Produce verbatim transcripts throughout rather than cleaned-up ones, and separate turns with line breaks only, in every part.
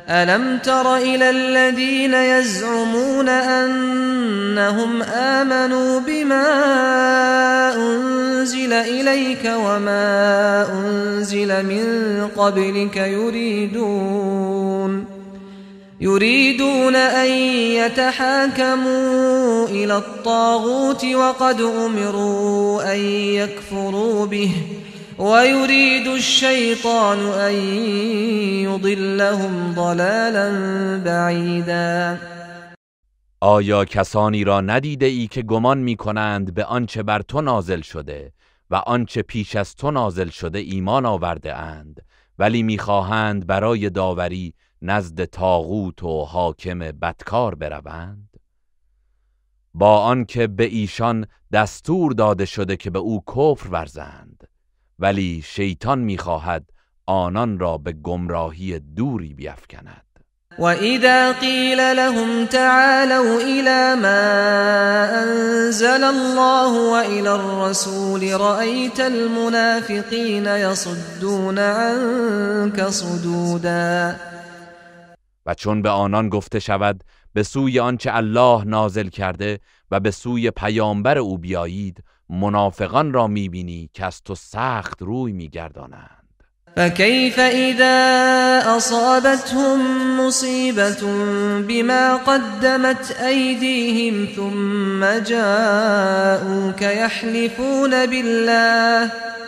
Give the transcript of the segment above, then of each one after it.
ألم تر إلى الذين يزعمون أنهم آمنوا بما أنزل إليك وما أنزل من قبلك يريدون يريدون أن يتحاكموا إلى الطاغوت وقد أمروا أن يكفروا به ويريد الشيطان أن يضلهم ضلالا بعیدا.
آیا کسانی را ندیده ای که گمان می کنند به آنچه بر تو نازل شده و آنچه پیش از تو نازل شده ایمان آورده اند ولی می خواهند برای داوری نزد طاغوت و حاکم بدکار بروند؟ با آنکه به ایشان دستور داده شده که به او کفر ورزند، ولی شیطان می‌خواهد آنان را به گمراهی دوری بیفکند.
وَإِذَا قِيلَ لَهُمْ تَعَالَوْا إِلَى مَا أَنزَلَ اللَّهُ وَإِلَى الرَّسُولِ رَأَيْتَ الْمُنَافِقِينَ يَصُدُّونَ عَنكَ صُدُودًا.
و چون به آنان گفته شود به سوی آنچه الله نازل کرده و به سوی پیامبر او بیایید، منافقان را میبینی که از تو سخت روی میگردانند.
فكيف إذا أصابتهم مصيبة بما قدمت أيديهم ثم جاءوك يحلفون بالله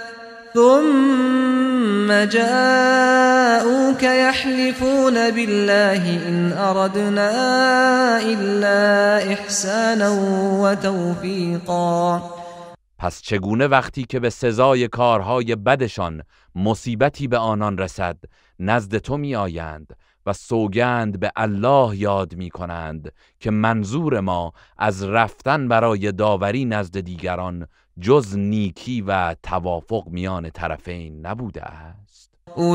ثم جاءوك يحلفون بالله إن أردنا إلا إحسانا وتوفيقا.
پس چگونه وقتی که به سزای کارهای بدشان مصیبتی به آنان رسد نزد تو می آیند و سوگند به الله یاد می کنند که منظور ما از رفتن برای داوری نزد دیگران جز نیکی و توافق میان طرفین نبوده است.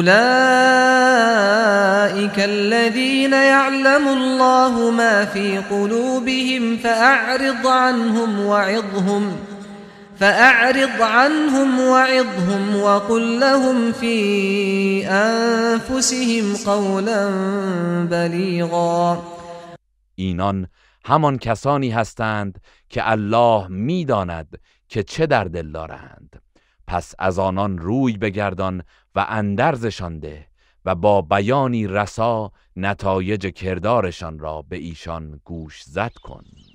أولئك الذين يعلم الله ما في قلوبهم فأعرض عنهم وعظهم فأعرض عنهم وعظهم وقل لهم في أنفسهم قولا بلیغا.
اینان همان کسانی هستند که الله میداند که چه در دل دارند، پس از آنان روی بگردان و اندرزشان ده و با بیانی رسا نتایج کردارشان را به ایشان گوش زد کن.